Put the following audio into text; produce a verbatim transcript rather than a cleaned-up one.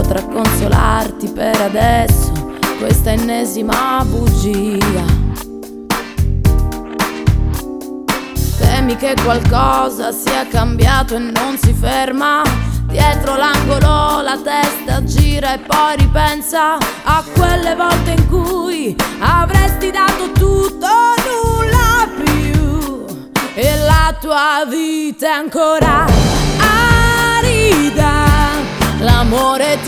potrà consolarti per adesso questa ennesima bugia. Temi che qualcosa sia cambiato e non si ferma. Dietro l'angolo la testa gira e poi ripensa a quelle volte in cui avresti dato tutto, nulla più, e la tua vita è ancora arida. L'amore ti